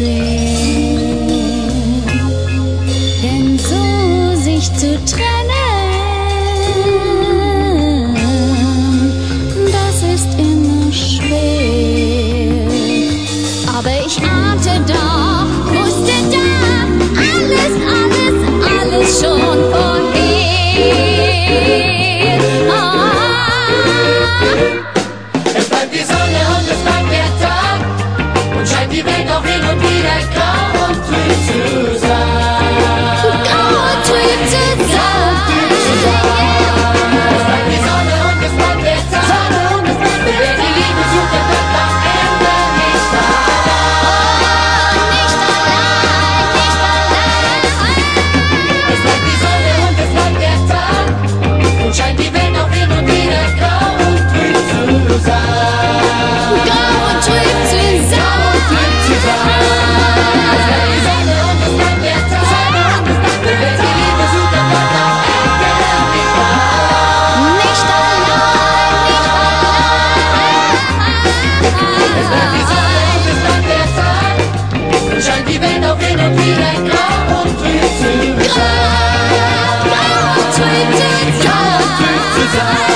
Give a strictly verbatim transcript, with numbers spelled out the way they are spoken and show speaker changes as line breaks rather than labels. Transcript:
sehr. Denn so sich zu trennen, das ist immer schwer. Aber ich ahnte doch, wusste da alles, alles, alles schon vorher. Ah.
Es bleibt die Sonne und es bleibt der Tag und scheint die Welt auch hin und wieder grau und trüb zu sein.
Grau und trüb zu sein.
Es bleibt die Sonne und es bleibt der Tag. Wer die Liebe sucht, der wird am Ende nicht allein.
Nicht allein, nicht allein.
Es bleibt die Sonne und es bleibt der Tag und scheint die Welt auch hin und wieder grau und trüb zu sein.
Grau und trüb zu sein.
Trüb zu sein. Es bleibt die Sonne und es bleibt der Tag. Wer die Liebe sucht, der wird am Ende nicht allein.
Nicht allein, nicht
Es bleibt die Sonne
allein.
und es bleibt der Tag und scheint die Welt auch hin und wieder grau und trüb zu sein.
Grau und trüb zu
Grau und trüb zu sein.